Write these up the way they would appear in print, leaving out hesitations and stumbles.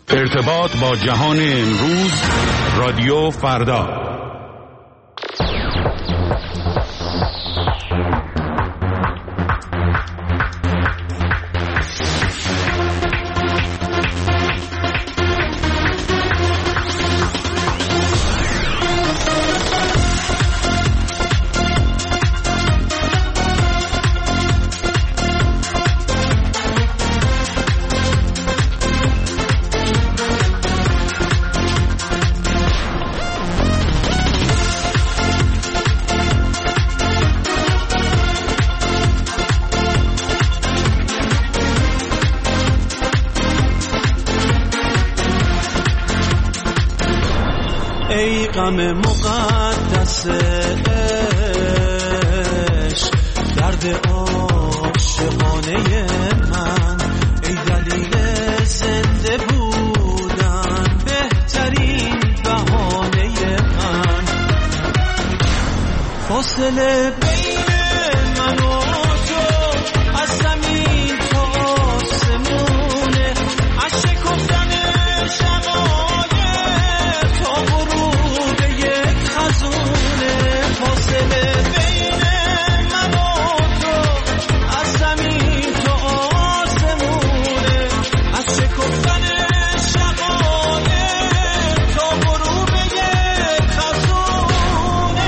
ارتباط با جهان امروز، رادیو فردا. ای غم مقدس عشق، درد عاشقانه من، ای دلیل زنده بودن، بهترین بهانه من. فاصله بین من و تو از زمین تا آسمونه، از شکفتن شقایق تا غروب یک خزونه. فاصله بین من و تو از زمین تا آسمونه، از شکفتن شقایق تا غروب یک خزونه.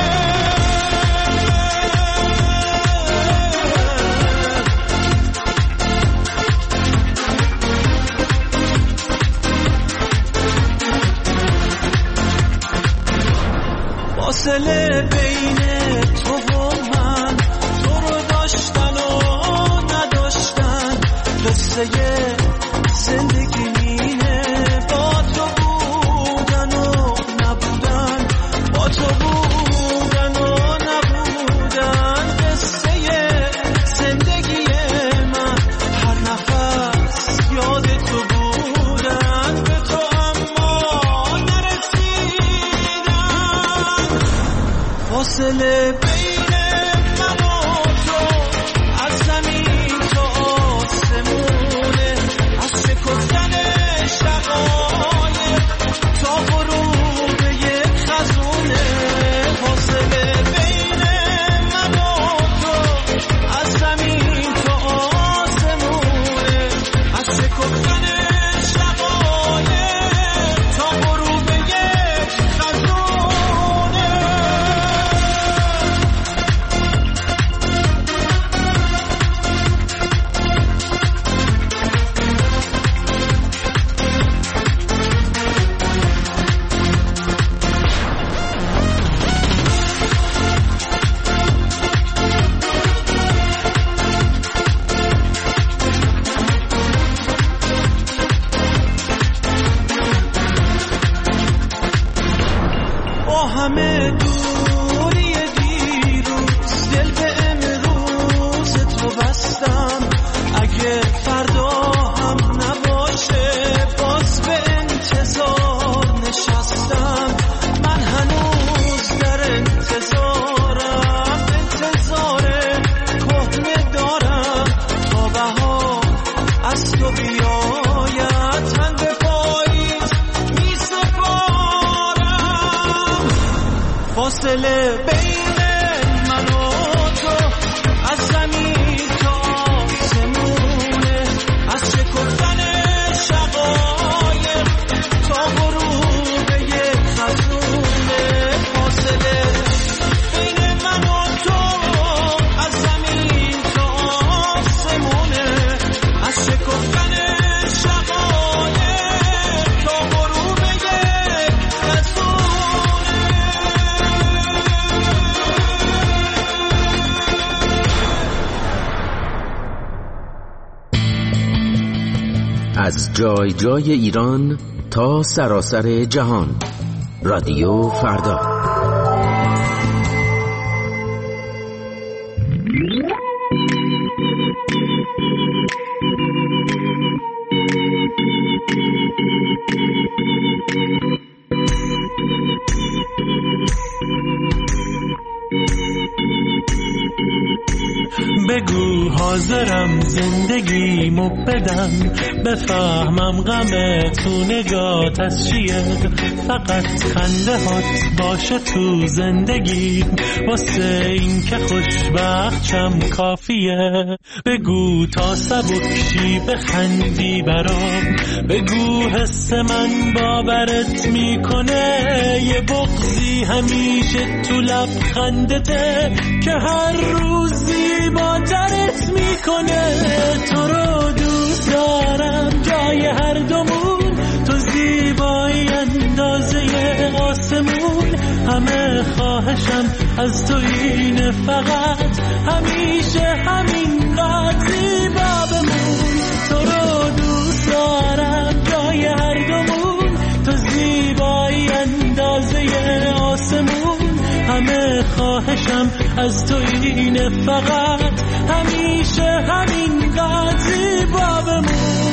فاصله بین تو و من، تو رو داشتن و نداشتن، قصه زندگی اینه. با تو بودن و نبودن، با تو بودن و نبودن، قصه زندگی من. هر نفس یاد تو بودن، به تو اما نرسیدن. فاصله بین من و تو از زمین تا آسمونه، از شکفتن شقایق تا غروب یک خزونه. فاصله بین من و تو از زمین تا آسمونه، از شکفتن شقایق تا غروب یک خزونه. با همه دوری دیروز، دل به امروز تو بستم. اگه فردا هم نباشه، باز به انتظار نشستم. من هنوز در انتظارم، انتظار کهنه دارم تا بهار از تو بیاید. تن به پاییز می سپارم. فاصله بین من و تو از زمین تا آسمونه، از شکفتن شقایق تا غروب یک خزونه. فاصله بین من و تو از زمین تا آسمونه، از شکفتن شقایق تا غروب یک خزونه. از جای جای ایران تا سراسر جهان، رادیو فردا. بگو حاضرم زندگی زندگیمو بدم، بفهمم غم تو نگات از چیه، فقط خنده هات باشه تو زندگی، واسه این که خوشبختشم کافیه. بگو تا سبکشی بخندی برام، بگو حس من باورت میکنه، یه بغضی همیشه تو لبخندته که هر روز زیباترت میکنه. تو رو دوست دارم جای هر دومون، تو زیبایی اندازه آسمون، همه خواهشم از تو اینه فقط همیشه همینقدر زیبا بمون. تو رو دوست دارم جای هر دومون، تو زیبایی اندازه آسمون، همه خواهشم از تو اینه فقط همیشه همینقدر زیبا بمون.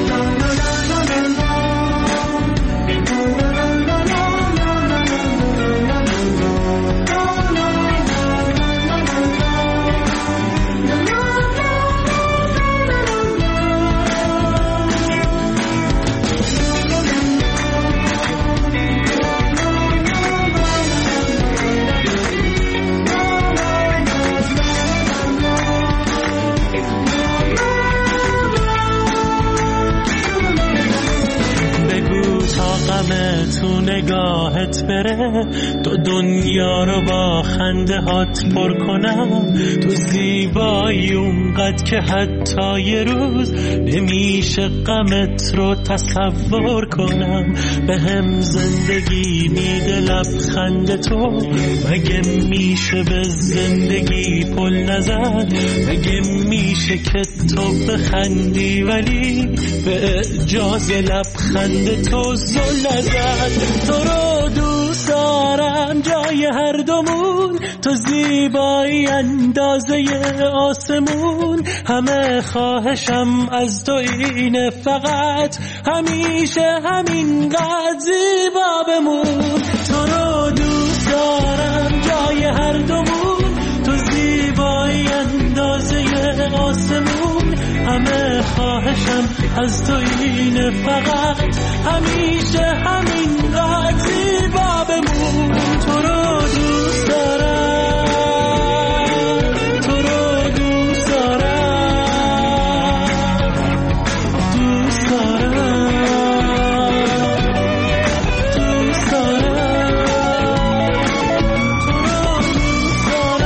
تو نگاهت بره، تو دنیا رو با خنده هات پر کنم، تو زیبایی اونقدر که حتی یه روز نمیشه غمت رو تصور کنم. به هم زندگی میده لبخند تو، مگه میشه به زندگی پل نزد، مگه میشه که تو بخندی ولی به اجاز لبخند تو زل نزد. تو رو دوست دارم جای هر دومون، تو زیبایی اندازه آسمون، همه خواهشم از تو اینه فقط همیشه همینقدر زیبا بمون. تو رو دوست دارم جای هر دومون، تو زیبایی اندازه آسمون، همه خواهشم از تو اینه فقط همیشه همینقدر زیبا بمون. تو رو دوست دارم، تو رو دوست دارم، دوست دارم، دوست دارم، تو رو دوست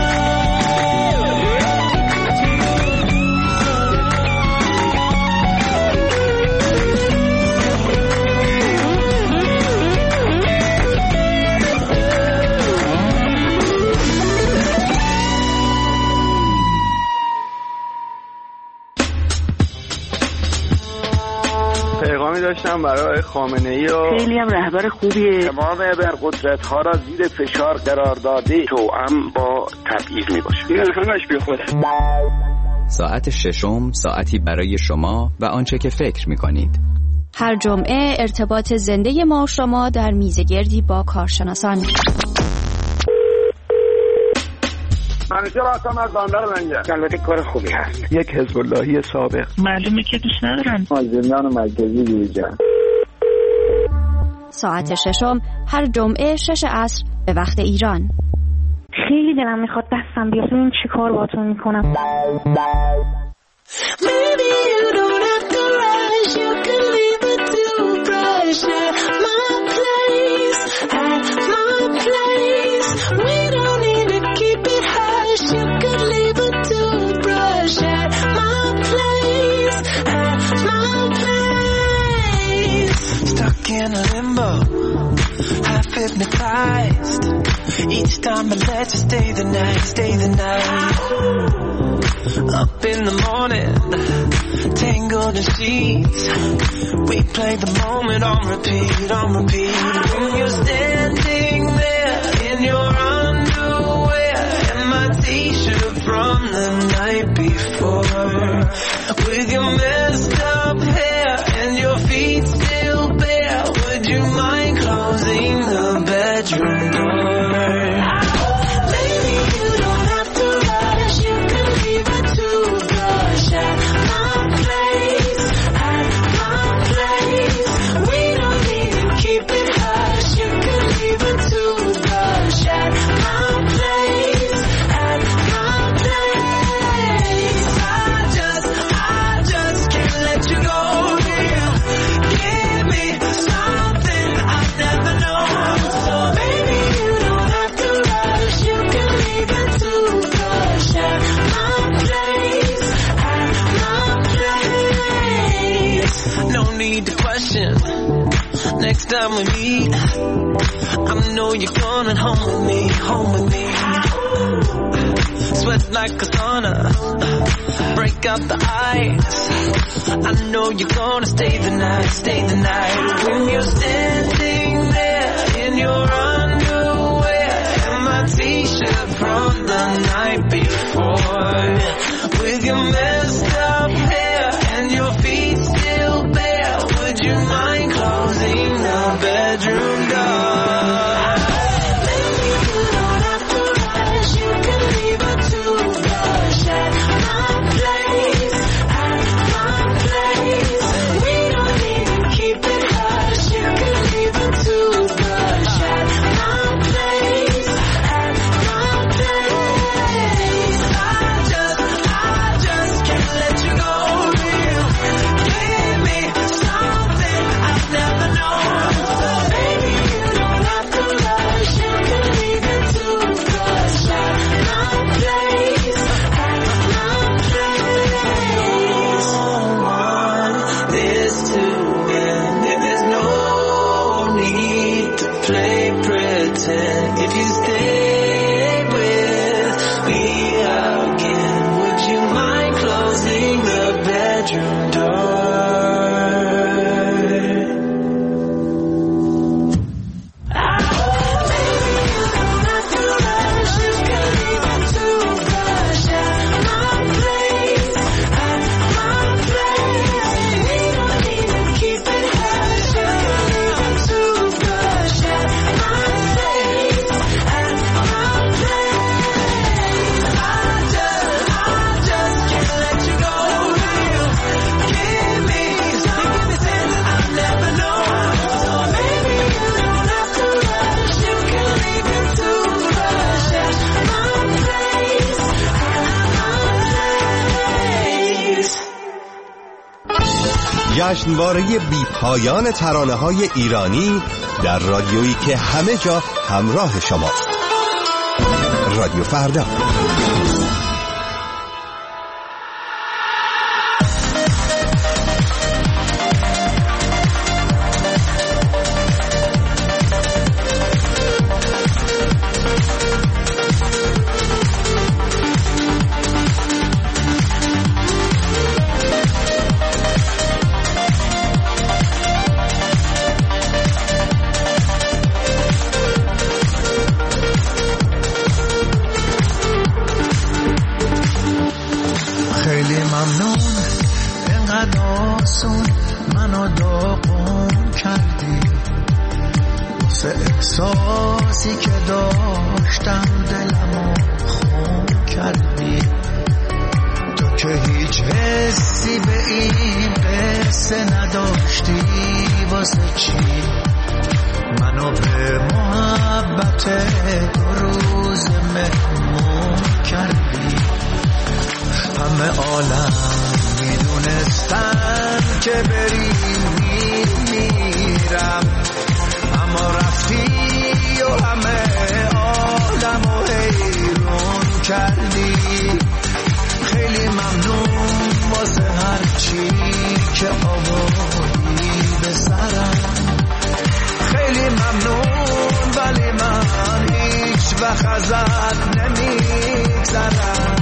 پیغامی داشتم برای خامنه‌ای و خیلی هم رهبر خوبیه. تمام ابرقدرت‌ها را زیر فشار قرار داده، توأم با تبعیض میباشه. این همش بی خوده. ساعت ششم، ساعتی برای شما و آنچه که فکر می‌کنید. هر جمعه ارتباط زنده ما و شما در میزگردی با کارشناسان. همیشه راستم از باندار منجه. البته کار خوبی هست. یک حزب اللهی سابق. معلومه که دوست ندارن. زندان مرکزی دیجا. ساعت ششم هر جمعه 6 عصر به وقت ایران. خیلی دلم میخواد دستم بیاد ببینم چی کار باهاتون میکنم. Maybe you don't have to rush, you can leave it to brush at my place, at my place. We don't need to keep it hush, you could leave it to brush at my place, at my place. Stuck in a limbo, half hypnotized. Each time I let you stay the night, stay the night. Up in the morning, tangled in sheets. We play the moment on repeat, on repeat. When you're standing there in your underwear and my t-shirt from the night before, with your messed up hair and your feet still bare, would you mind closing the bedroom door? Baby, you don't have to rush, you can leave it to brush at my no need to question. Next time we meet, I know you're coming home with me, home with me. Sweat like a sauna, break out the ice. I know you're gonna stay the night, stay the night. When you're standing there in your underwear and my t-shirt from the night before, with your messed up hair and your feet still bare, would you mind closing the bedroom door? Maybe you don't have to rush, you can leave a toothbrush at my place, we don't need to keep it hush, you can leave a toothbrush at my place, I just can't let you go. You give me something I've never known. So baby, you don't have to rush, you can leave a toothbrush at my place, Don't want this to end. There's no need to play pretend. If you stay with me again, would you mind closing the bedroom door? Maybe you don't have to rush, you can leave a toothbrush at my place, we don't need to keep it hush, you can leave a toothbrush at my place, I just can't let you go. You give me something I've never known. So maybe you don't have to rush, you can leave a toothbrush at my place, جشنواره بی پایان ترانه‌های ایرانی در رادیویی که همه جا همراه شماست. رادیو فردا. خیلی ممنون اینقدر آسون منو داغون کردی، واسه احساسی که داشتم دلمو خون کردی. تو که هیچ حسی به این قصه نداشتی، واسه چی منو به محبت 2 روز مهمون کردی؟ همه عالم میدونستن که بری میرم، اما رفتی و همه عالمو حیرون کردی. خیلی ممنون واسه هر چی که آوردی به سرم، خیلی ممنون ولی من هیچ وقت ازت نمیگذرم.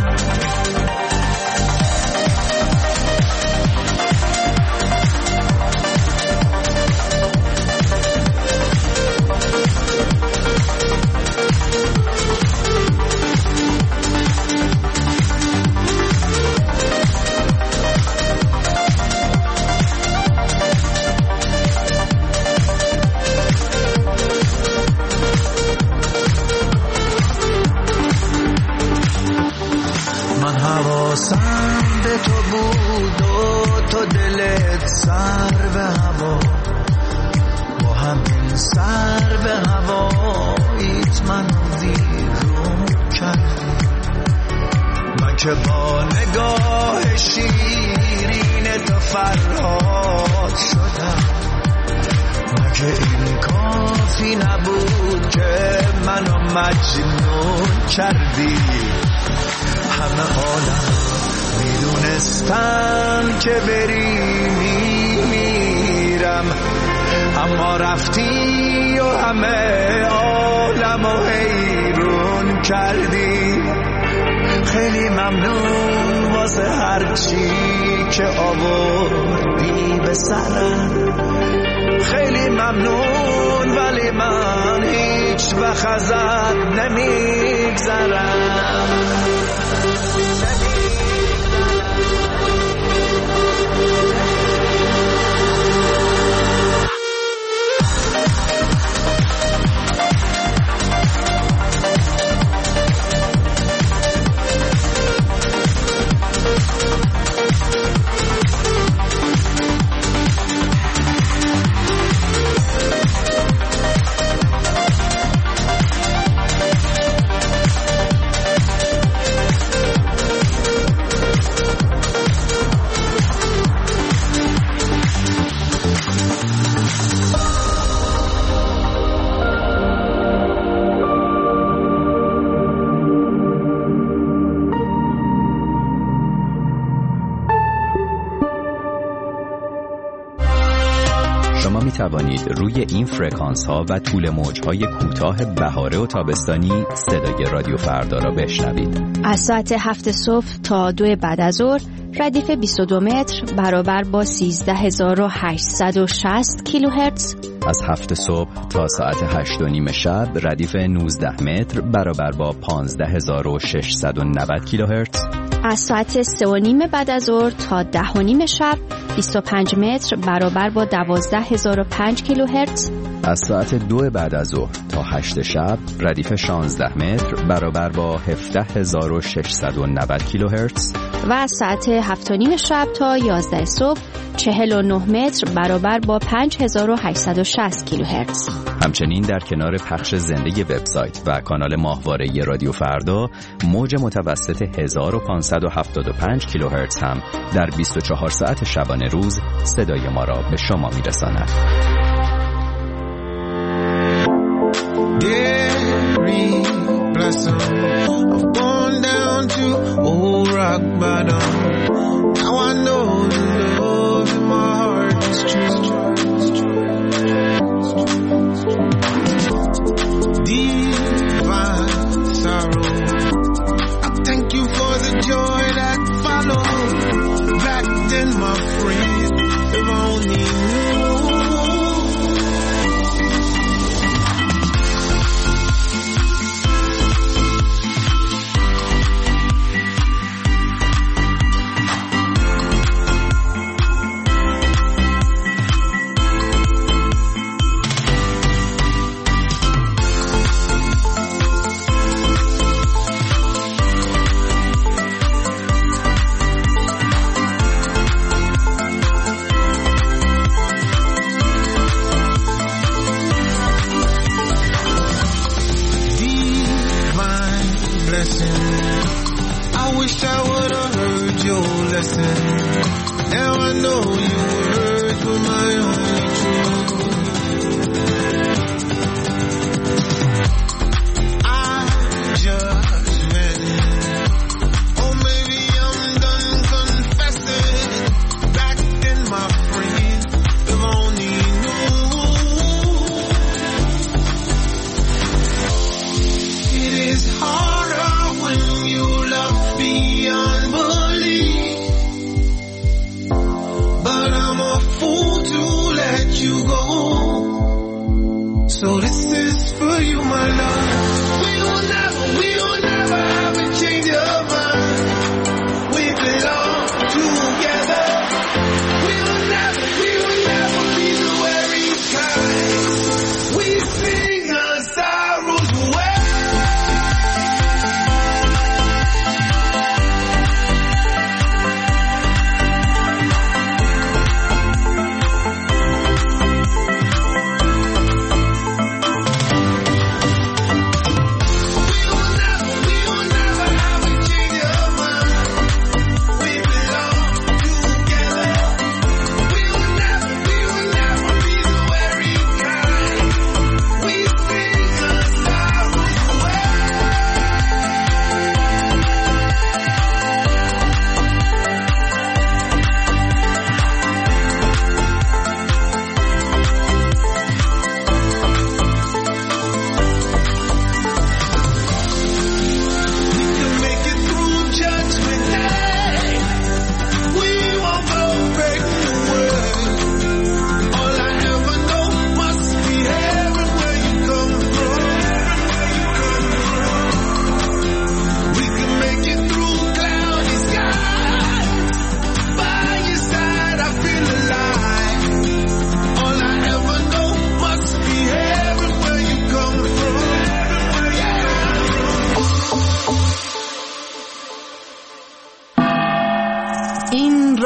حواسم به تو بود و تو دلت سر به هوا، با همین سر به هواییت من ویرون کردی. من که با نگاه شیرین تو فرهاد شدم، مگه این کافی نبود که منو مجنون کردی؟ همه عالم میدونستن که بری میرم، ما رفتی و همه عالمو حیرون کردی. خیلی ممنون واسه هرچی که آوردی به سرم. خیلی ممنون ولی من هیچ وقت ازت نمیگذرم. توانید روی این فرکانس ها و طول موج های کوتاه بهاره و تابستانی صدای رادیو فردا را بشنوید. از ساعت 7 صبح تا 2 بعد از ظهر ردیف 22 متر برابر با 13860 کیلوهرتز. از 7 صبح تا ساعت 8:30 شب ردیف 19 متر برابر با 15690 کیلوهرتز. از ساعت 3:30 بعد از ظهر تا 10:30 شب 25 متر برابر با 12005 کیلوهرتز. از ساعت 2 بعد از ظهر تا 8 شب ردیف 16 متر برابر با 17690 کیلوهرتز. و از ساعت 7:30 شب تا 11 صبح 49 متر برابر با 5860 کیلوهرتز. همچنین در کنار پخش زنده وبسایت و کانال ماهواره رادیو فردا، موج متوسط 1575 کیلوهرتز هم در 24 ساعت شبانه روز صدای ما را به شما میرساند.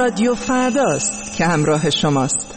رادیو فرداست که همراه شماست.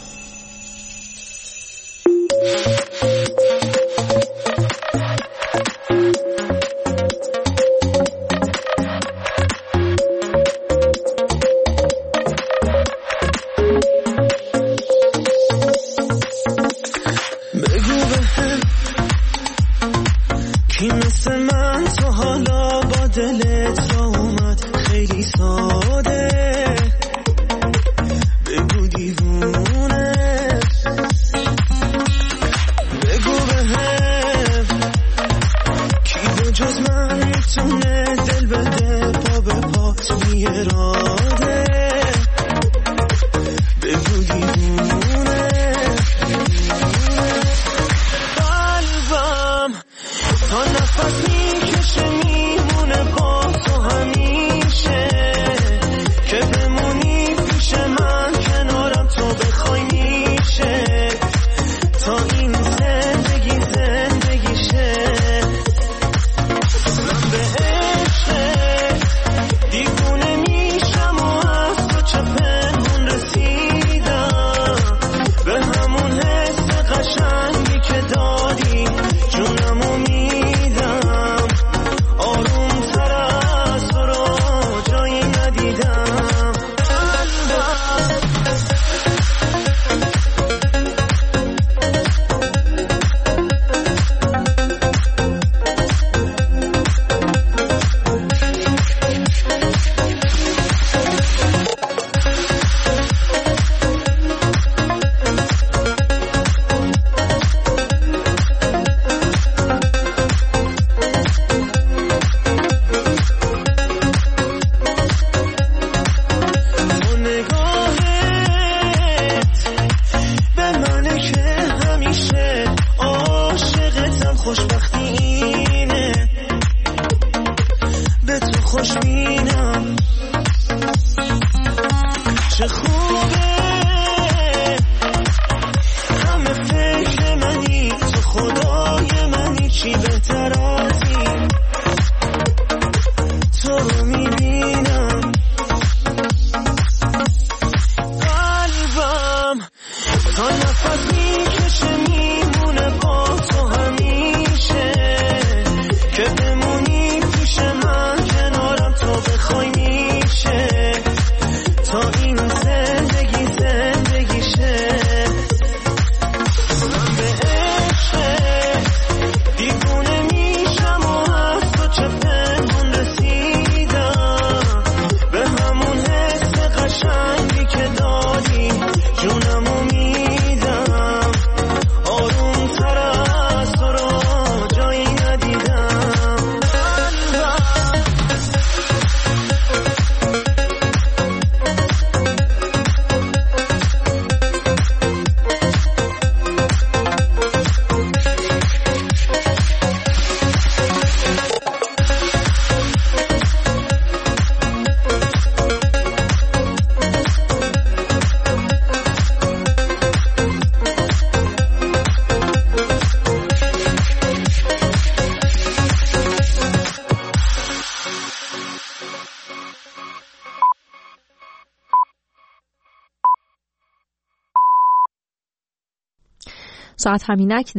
ساعت همینک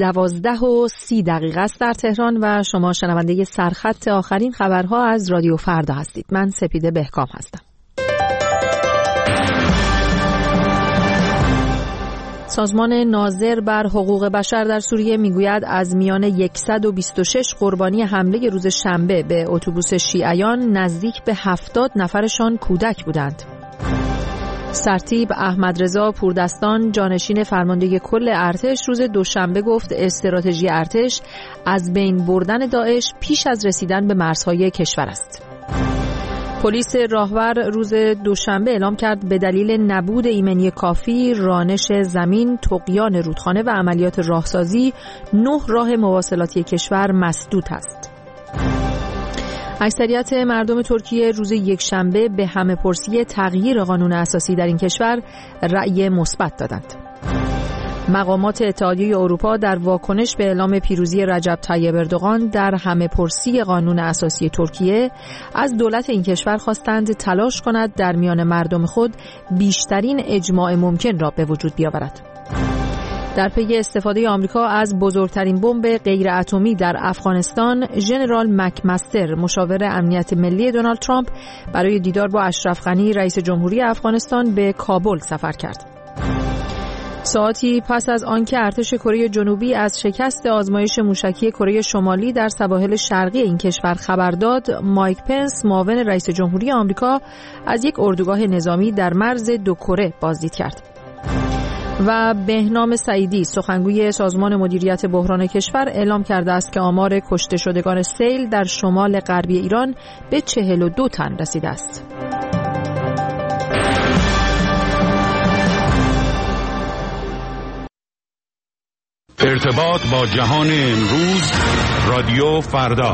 12:30 است در تهران و شما شنونده سرخط آخرین خبرها از رادیو فردا هستید. من سپیده بهکام هستم. سازمان ناظر بر حقوق بشر در سوریه میگوید از میان 126 قربانی حمله روز شنبه به اتوبوس شیعیان نزدیک به 70 نفرشان کودک بودند. سرتیپ احمدرضا پوردستان جانشین فرمانده کل ارتش روز دوشنبه گفت استراتژی ارتش از بین بردن داعش پیش از رسیدن به مرزهای کشور است. پلیس راهور روز دوشنبه اعلام کرد به دلیل نبود ایمنی کافی، رانش زمین، طغیان رودخانه و عملیات راهسازی 9 راه مواصلاتی کشور مسدود است. اکثریت مردم ترکیه روز یکشنبه به همه‌پرسی تغییر قانون اساسی در این کشور رأی مثبت دادند. مقامات اتحادیه اروپا در واکنش به اعلام پیروزی رجب طیب اردوغان در همه پرسی قانون اساسی ترکیه از دولت این کشور خواستند تلاش کند در میان مردم خود بیشترین اجماع ممکن را به وجود بیاورد. در پی استفاده آمریکا از بزرگترین بمب غیر اتمی در افغانستان، ژنرال مکمستر مشاور امنیت ملی دونالد ترامپ برای دیدار با اشرف غنی رئیس جمهوری افغانستان به کابل سفر کرد. ساعتی پس از آنکه ارتش کره جنوبی از شکست آزمایش موشکی کره شمالی در سواحل شرقی این کشور خبر داد، مایک پنس معاون رئیس جمهوری آمریکا از یک اردوگاه نظامی در مرز دو کره بازدید کرد. و بهنام سعیدی سخنگوی سازمان مدیریت بحران کشور اعلام کرده است که آمار کشته شدگان سیل در شمال غربی ایران به 42 تن رسیده است. ارتباط با جهان امروز، رادیو فردا.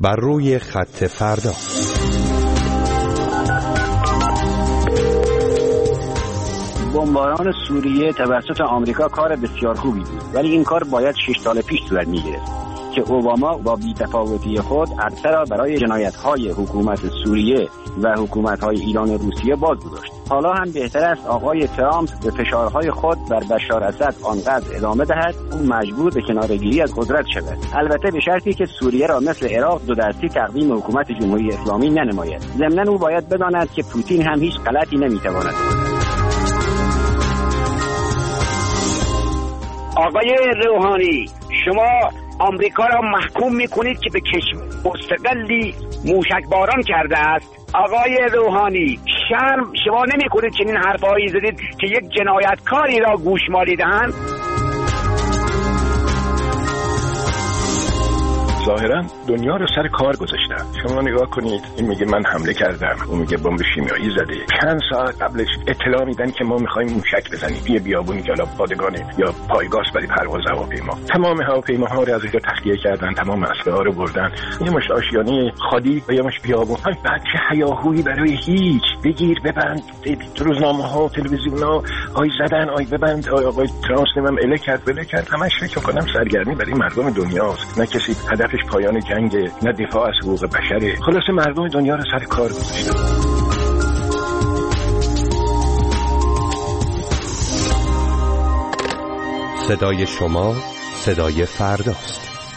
بر روی خط فردا. بمباران سوریه توسط آمریکا کار بسیار خوبی بود، ولی این کار باید 6 سال پیش صورت می‌گرفت که اوباما با بی‌تفاوتی خود عرصه را برای جنایت‌های حکومت سوریه و حکومت‌های ایران و روسیه باز گذاشت. حالا هم بهتر است آقای ترامپ به فشارهای خود بر بشار اسد آنقدر ادامه دهد او مجبور به کناره‌گیری از قدرت شود، البته به شرطی که سوریه را مثل عراق دو دستی تقدیم حکومت جمهوری اسلامی ننماید. ضمناً او باید بداند که پوتین هم هیچ غلطی نمی‌تواند بکند. آقای روحانی، شما آمریکا را محکوم میکنید که به کشور مستقلی موشکباران کرده است. آقای روحانی، شرم شما نمیکنید چنین حرفایی زدید که یک جنایتکاری را گوشمالی دهند؟ ظاهرا دنیا رو سر کار گذاشتن. شما نگاه کنید، این میگه من حمله کردم، اون میگه بمب شیمیایی زده. چند ساعت قبلش اطلاع میدن که ما میخوایم موشک بزنیم یه بیابونی که حالا پادگان یا پایگاه برای پرواز هواپیما. تمام هواپیماها رو از اینجا تخلیه کردن، تمام اسلحه رو بردن. یه مش آشیانه خالی و یه مش بیابون. بچه هیاهویی برای هیچ. بگیر ببند. تو روزنامه‌ها و تلویزیون‌ها آی زدن، آی ببند، آقای ترامپ نمیدونم اله کرد. همش فکر کنم سرگرمی برای مردم دنیاست. نه کسی هدفش پایان جنگ، نه دفاع از حقوق بشره. خلاص مردم دنیا رو سر کار گذاشتن. صدای شما صدای فرداست.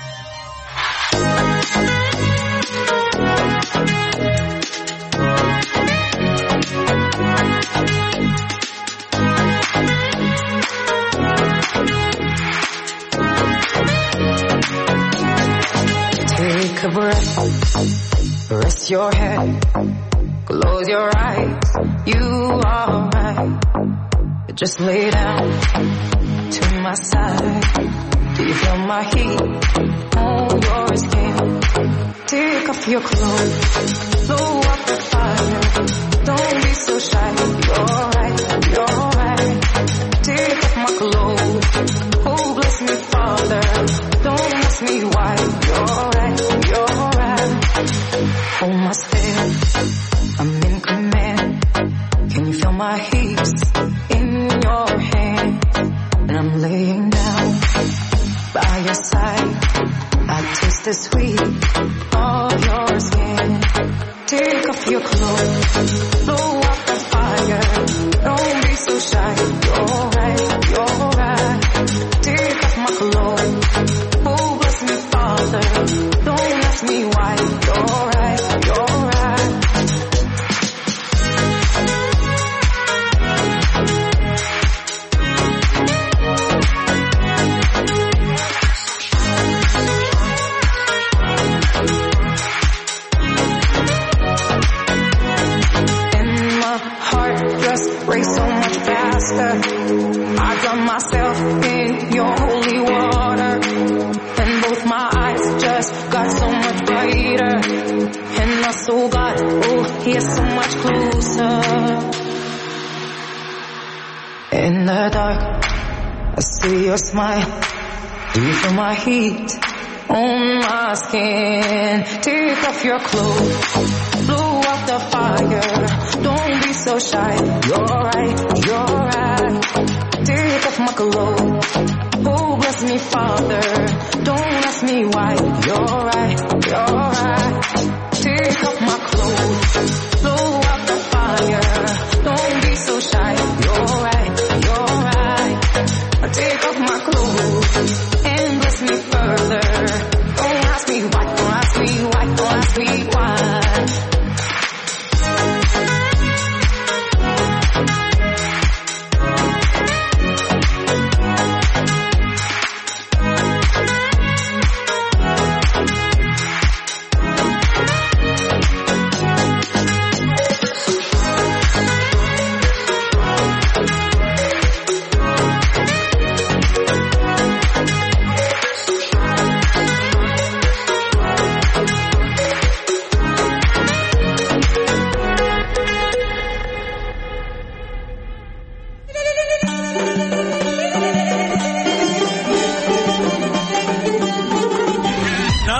Take a breath, rest your head, close your eyes, you are right. Just lay down to my side. Do you feel my heat on your skin? Take off your clothes, blow up the fire. Don't be so shy, you're right, you're right. Take off my clothes, oh bless me Father. Don't ask me why, you're right, you're right. Hold my step, I'm in command. Can you feel my heat in your hand? And I'm laying down by your side. I taste the sweet of your skin. Take off your clothes, blow up the fire. Don't be so shy, you're right, you're right. Take off my clothes, oh bless me Father. Don't ask me why, you're right, you're right. Race so much faster. I drown myself in your holy water, and both my eyes just got so much brighter, and my soul got here so much closer. In the dark, I see your smile. Do you feel my heat on my skin? Take off your clothes, blow up the fire. Don't be so shy, you're right, you're right. Take off my clothes, oh bless me Father. Don't ask me why, you're right, you're right. Take off my clothes, blow up the fire. Don't be so shy, you're right, you're right. Take off my clothes and bless me further. Don't ask me why, don't ask me why, don't ask me why.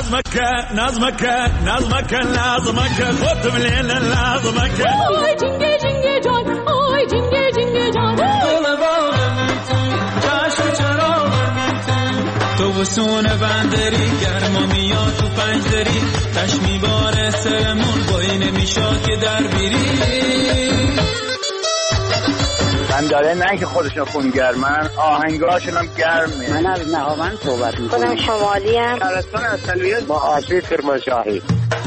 خودم لیل نظمک آی جنگه جنگه جان آی جنگه جنگه جان دل باغم جشن چراغم تو بسون بندری گرما میاد تو پنجدری تشمی بار سرمون بایی نمیشاد که در بیری من داره نه که خودشون خونگرمن آهنگاشون هم گرمه. من از نهاوند صحبت میکنم. خودم شمالی هم شهرستان اصلیت با آسیب کرمانشاهی.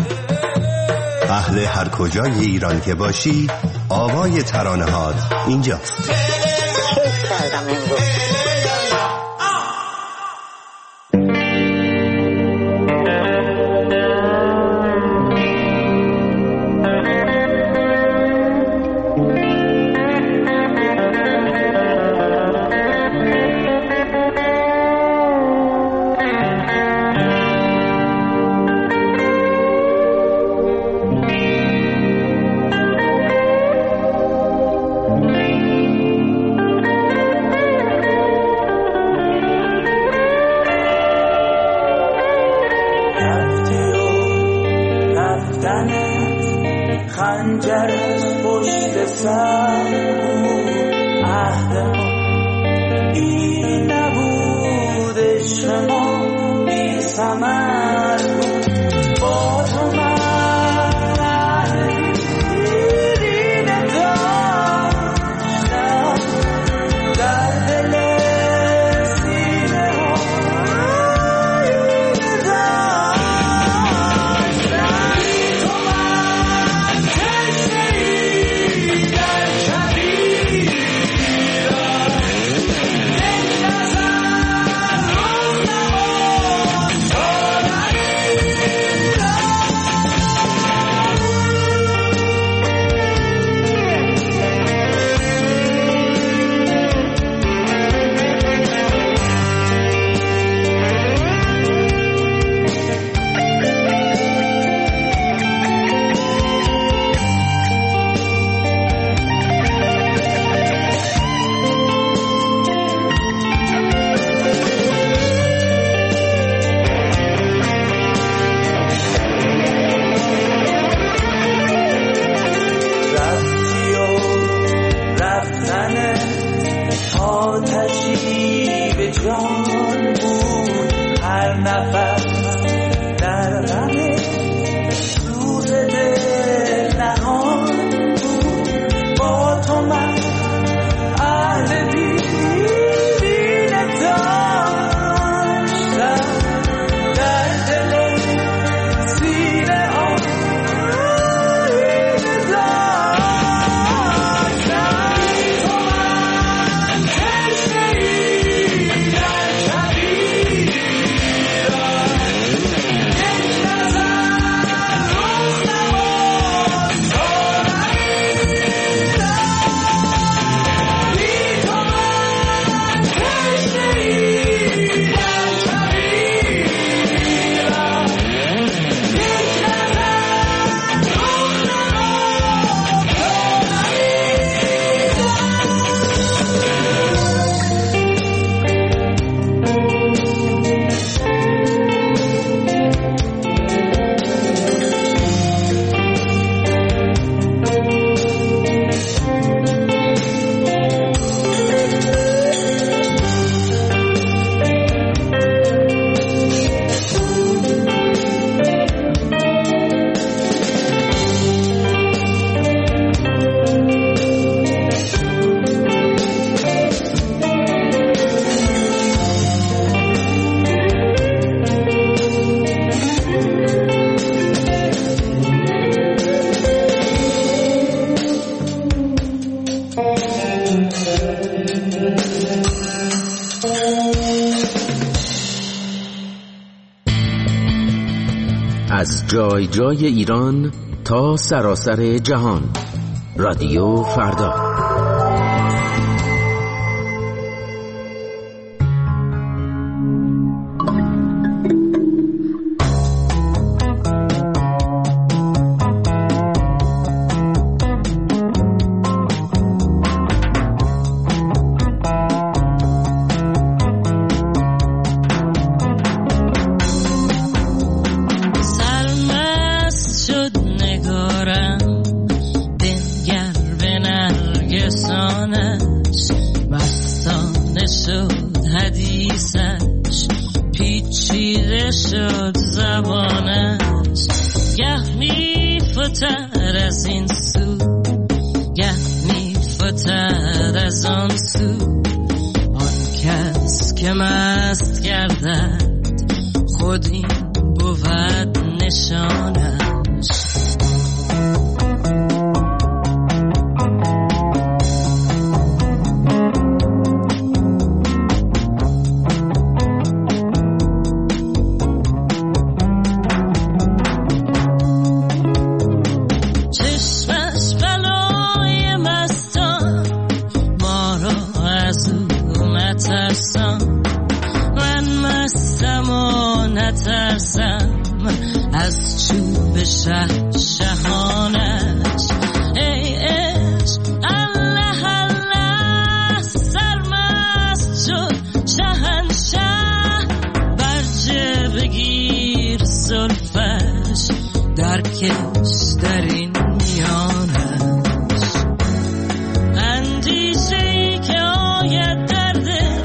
اهل هر کجای ایران که باشی آوای ترانه‌هات اینجاست. کیف کردم امروز. از جای جای ایران تا سراسر جهان. رادیو فردا. چیده شد زبانش، گه میفتد از این سو، گه میفتد از آن سو. آن کس که مست گردد خود این بود نشانش. از چوب شهانش. ای عشق الله الله سرمست شد شهنشه، برجه بگیر زلفش درکش در این میانش. اندیشه‌ای که آید درده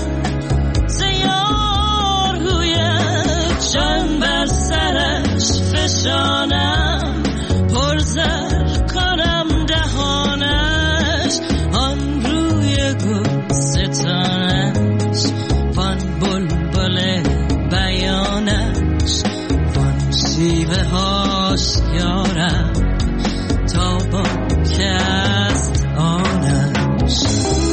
زیار گوید جان بر سرش فشانم، پرزر کنم دهانش. آن روی گلستانش، وان بلبل بیانش، وان شیوه هاش یارم تا با که است آنش.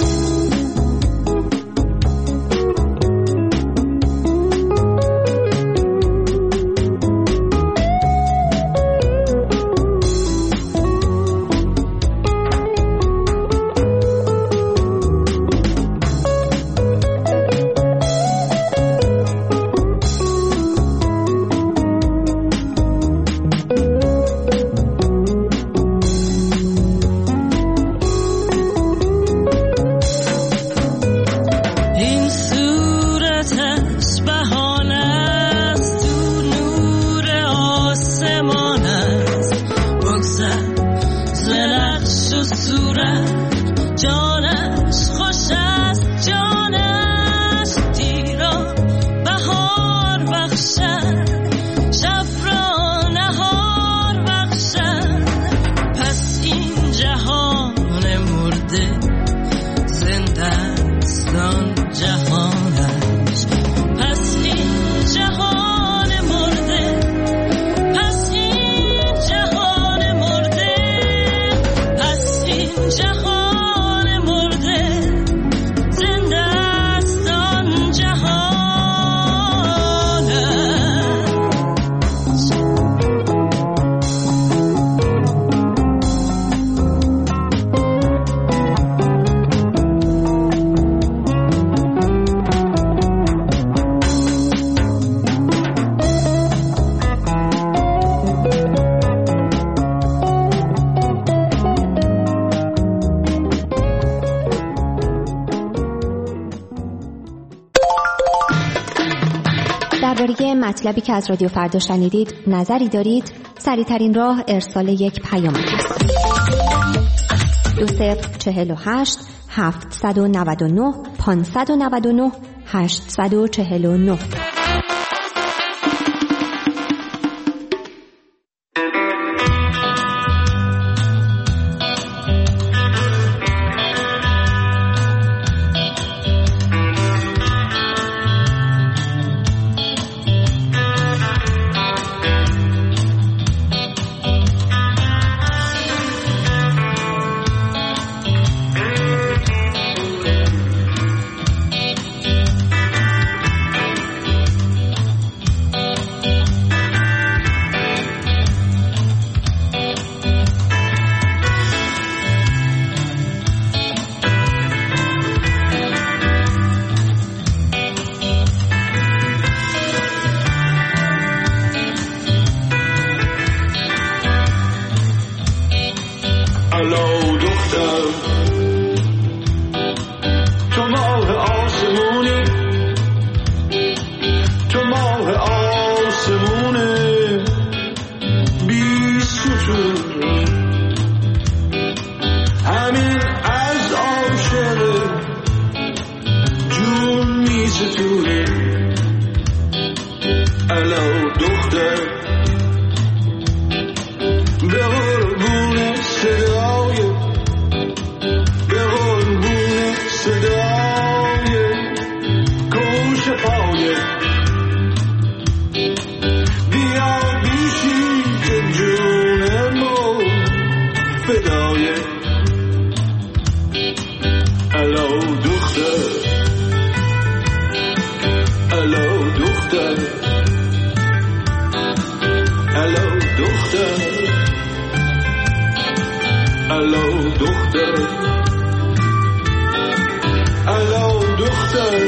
درباره مطلبی که از رادیو فردا شنیدید نظری دارید؟ سریع‌ترین راه ارسال یک پیام است. 2048 799 599 849. الو دختر به قربون صدای به قربون صدای کوش پای بیا بیشی که جون ما فدای الو دختر الو دختر الو دختر الو دختر الو دختر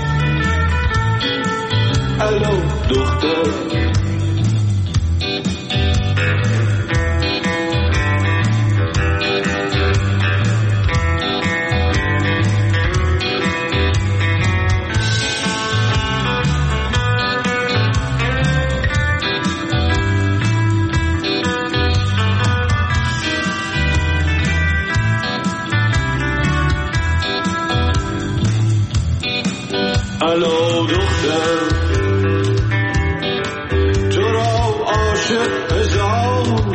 الو دختر الو دختر تو را عاشق هزار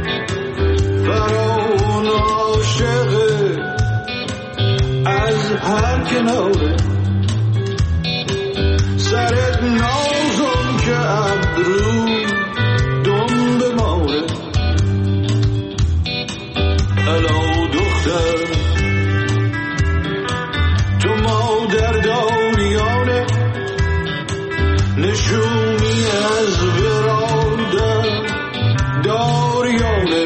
فرعون عاشق از هر کناره سرت نازم که ابرو دم بماره الو دختر تو مادر داریانه نشونی از برادر داریانه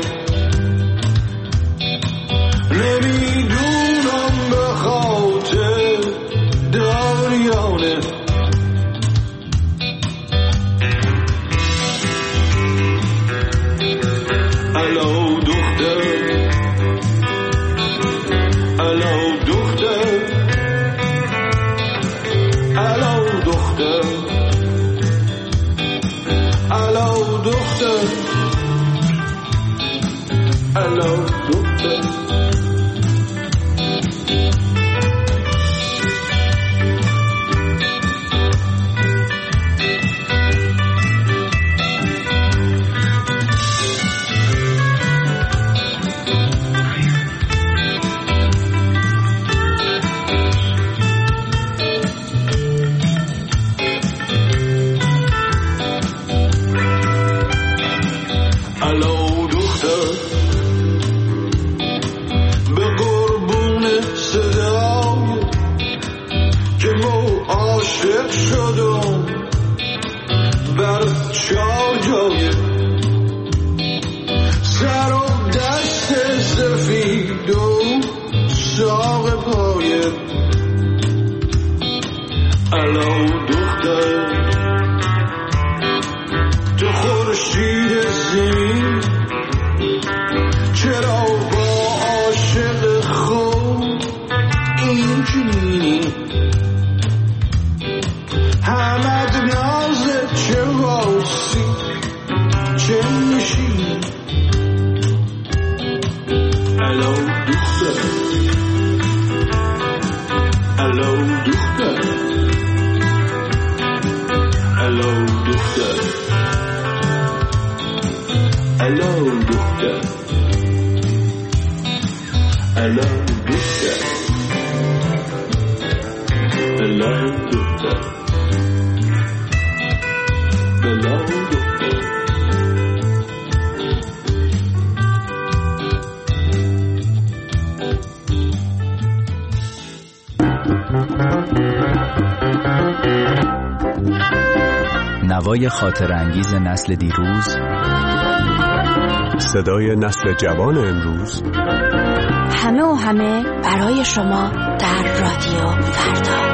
نمیدونم به خاطر داریانه الو دختر الو دختر الو دختر الو دختر الو دختر الو دختر به قربون صدای که ما عاشق شدم بر چار جای سر و دست سفید و ساق پای الو دختر تو خورشید زمین چرا با عاشق خود این چنینی همد نازت چه واسی چه میشی الو دختر الو دختر الو دختر الو دختر الو دختر الو دختر الو دختر نوای خاطر انگیز نسل دیروز، صدای نسل جوان امروز، همه و همه برای شما در رادیو فردا.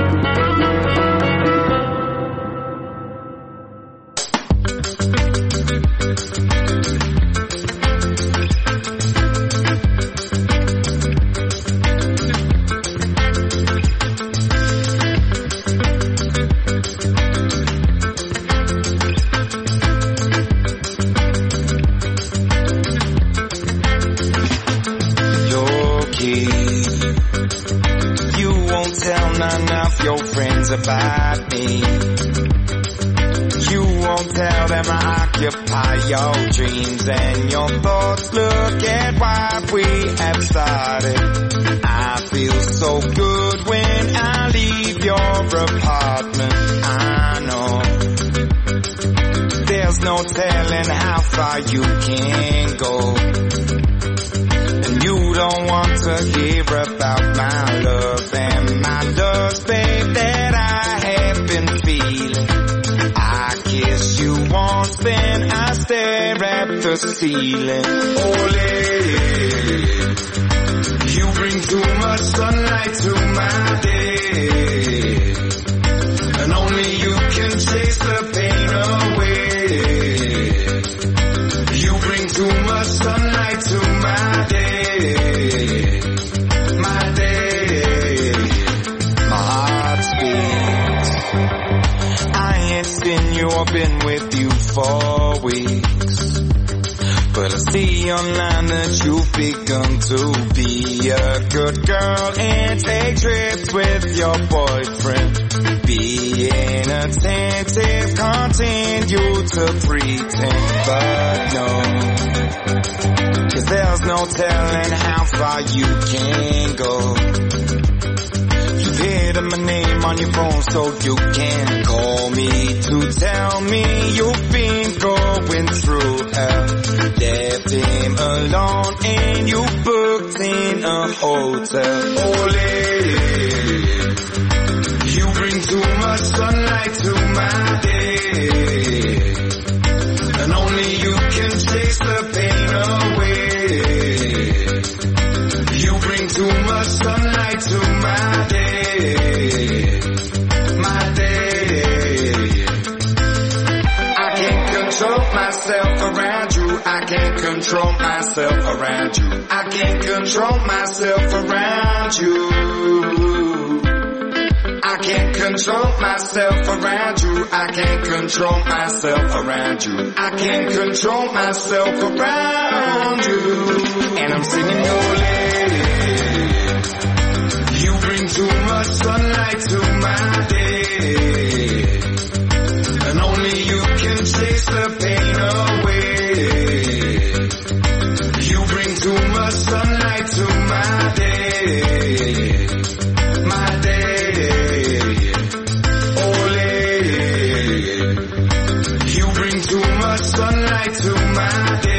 Your friends about me. You won't never occupy your dreams and your thoughts. Look at what we have started. I feel so good when I leave your apartment. I know there's no telling how far you can go. And you don't want to hear about my love and my love, babe, that I have been feeling. I kiss you once, then I stare at the ceiling. Oh, lady, you bring too much sunlight to my day, and only you can chase the pain away. You bring too much sunlight to my day, my day. My heart beats. I ain't seen you or been with you for weeks, but I see online that you've begun to be a good girl and take trips with your boyfriend. Be inattentive, continue to pretend, but no, 'cause there's no telling how far you can go. You've hidden my name on your phone so you can call me to tell me you've been going through hell. Left him alone and you booked in a hotel. Oh, lady, you bring too much sunlight to my day, and only you can chase the pain away. You bring too much sunlight to my day, my day. I can't control myself around you. I can't control myself around you. I can't control myself around you. I can't control myself around you. I can't control myself around you. I can't control myself around you. And I'm singing, oh lady, you bring too much sunlight to my day, and only you can chase the pain away. You bring too much sunlight to my day, my day. Oh lady, you bring too much sunlight to my day.